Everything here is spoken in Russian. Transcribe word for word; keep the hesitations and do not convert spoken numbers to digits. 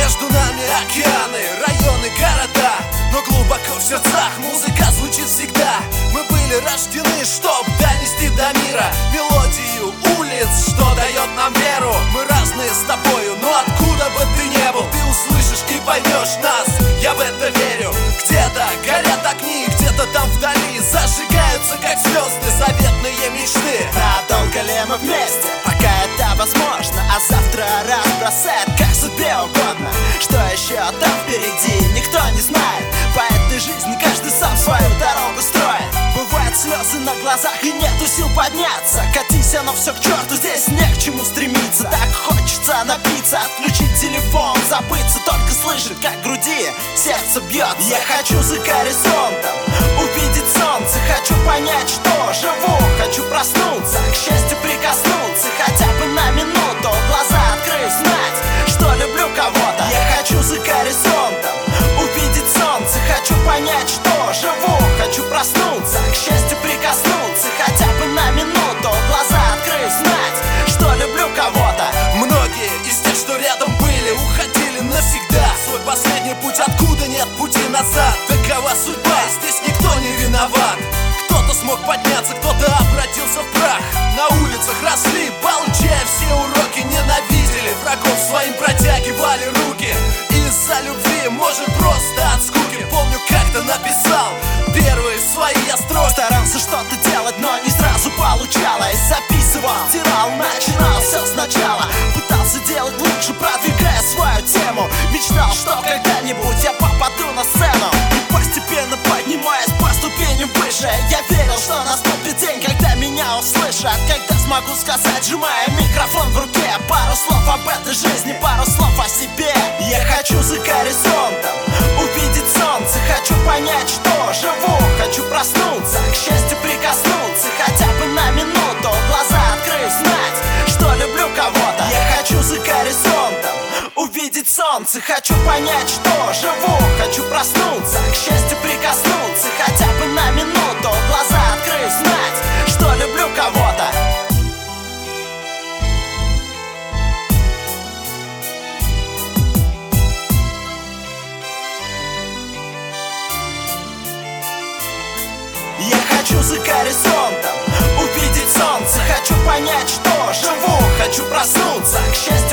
Между нами океаны, районы, города, но глубоко в сердцах музыка звучит всегда. Мы были рождены, чтоб донести до мира мелодию улиц, что дает нам веру. Мы разные с тобою, но откуда бы ты не был, ты услышишь и поймешь нас, я в это верю. Где-то горят огни, где-то там вдали зажигаются, как звезды, заветные мечты. Надолго ли мы вместе, пока это возможно, а завтра разбросает, как судьбе угодно. Что еще там впереди, никто не знает. По этой жизни каждый сам свою дорогу строит. Бывают слезы на глазах и нету сил подняться. Катись, оно все к черту, здесь не к чему стремиться. Так хочется напиться, отключить телефон, забыться, только слышать, как в груди сердце бьется. Я хочу за горизонтом увидеть солнце, хочу понять, что живу, хочу проснуться, к счастью прикоснуться, хотя бы на минуту, глаза открыв, знать, что люблю кого-то. Я хочу за горизонтом увидеть солнце, хочу понять, что живу, хочу проснуться, к счастью прикоснуться, хотя бы на минуту, глаза открыв, знать, что люблю кого-то. Многие из тех, что рядом были, уходили навсегда. Свой последний путь, откуда нет пути назад. Такова судьба, и здесь никто не виноват. Кто-то смог подняться, кто-то обратился в прах. На улицах росли, получая все уроки. Ненавидели врагов, своим протягивали руки. Из-за любви, может просто от скуки. Помню, как-то написал первые свои я строки. Старался что-то делать, но не сразу получалось. Записывал, стирал, начинал все сначала. Пытался делать лучше, продвигая свою тему. Мечтал, что когда-нибудь я попаду на сцену. И постепенно поднимаясь по ступеням выше, я верил, что наступит день, когда меня услышат. Когда смогу сказать, сжимая микрофон в руке, пару слов об этой жизни, пару слов о себе. Я хочу за горизонтом увидеть солнце, хочу понять, что живу, хочу проснуться, к счастью прикоснуться, хотя бы на минуту, глаза открыв, знать, что люблю кого-то. Я хочу за горизонтом увидеть солнце, хочу понять, что живу, хочу проснуться, к счастью прикоснуться, хотя бы на минуту, глаза открыв, знать, что люблю кого-то. Я хочу за горизонтом увидеть солнце, хочу понять, что живу, хочу проснуться, к счастью